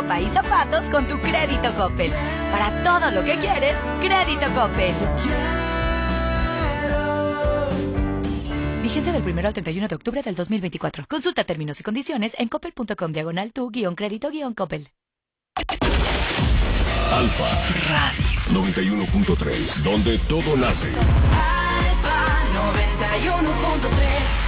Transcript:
ropa y zapatos con tu crédito Coppel. Para todo lo que quieres, crédito Coppel. Vigencia del 1 al 31 de octubre del 2024. Consulta términos y condiciones en coppel.com/tú-crédito-coppel. Alfa Radio 91.3, donde todo nace. Alfa 91.3.